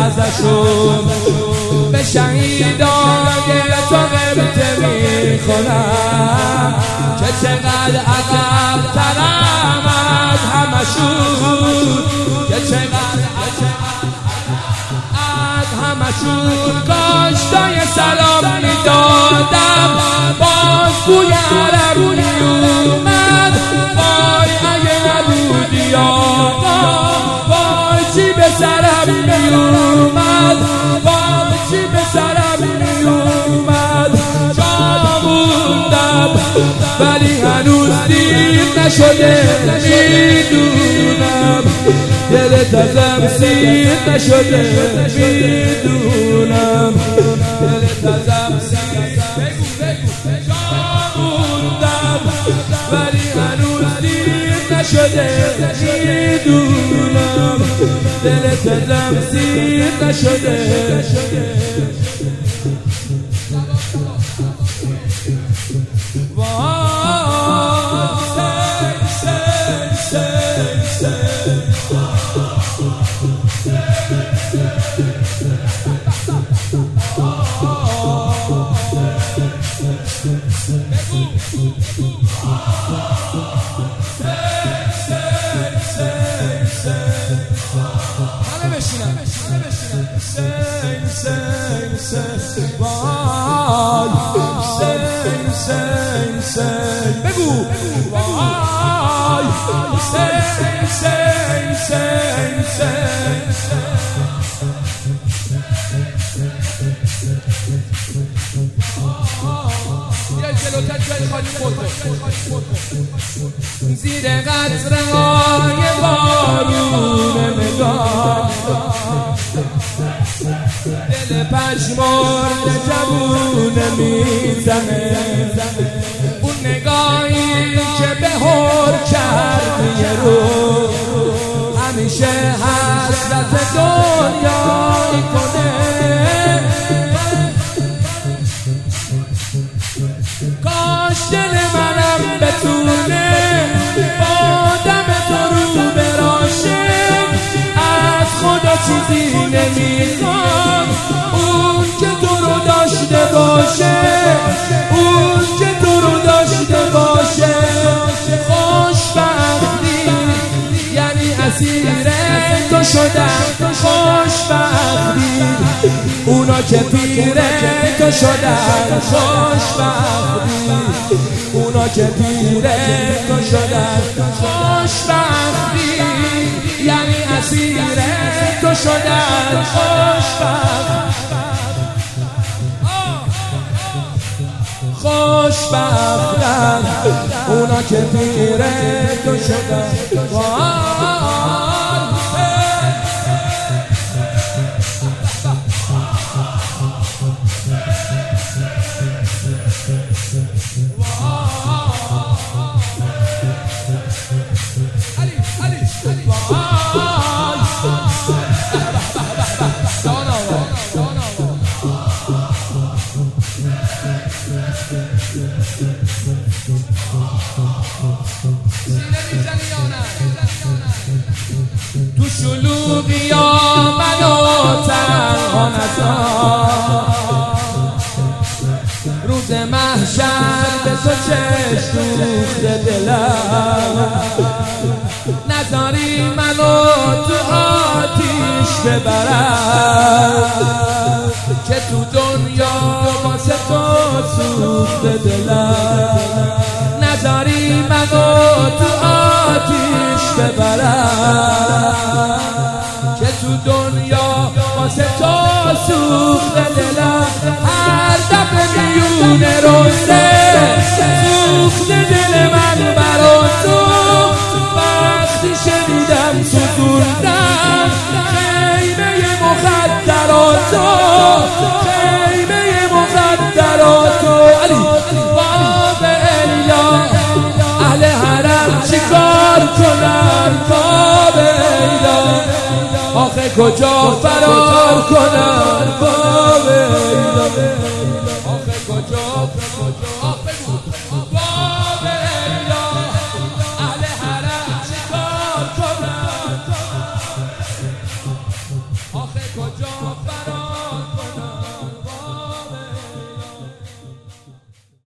ازشون به شهیدای تو غبطه میخونم که چقدر عقب ترم از همشون که چقدر از همشون کاشتای سلام میدادم باز بوی عرب میومد وای اگه نبودی آقا وای چی به سرم میومد وای چی به سرم میومد جا موندم ولی هنوز دیر نشده میدونم دلت ازم سیر نشده میدونم دلت ازم سیر جا موندم ولی هنوز دیر نشده میدونم دلت ازم سیر نشده بگو وای زیر قطره‌های بارون نگاه دل پژمرده جوونه میزنه اون نگاهی که به هر کرد یه رو همیشه حسرت دنیا کنه کاش دل منم بتونه با دم تو رو براشه از خدا چیزی نمیخوام اون که تو رو داشته باشه اون که تو رو داشته باشه خوشبختی یعنی اسیر تو شدن خوشبختی اونا که پیر تو شدن خوشبختی اونا که پیر تو شدن خوشبختی یعنی اسیر تو شدن خوشبختن اونا که پیر تو شدن تو شلوغی ها منو تنها نذار روز محشر به تو چشم دوخته دلم نذاری منو تو آتیش ببرم که تو دنیا واسه تو سوخته دلم نذاری منو تو آتیش ببرم که تو دنیا واسه تو سوخته دلم هر دفعه میونه روزه سوخته دل من برا تو وقتی شنیدم سوزوندم خیمه مخدراتو خیمه مخدراتو علی باب الا اهل حرم چیکار کنن باب الا آخه کجا فرار کنن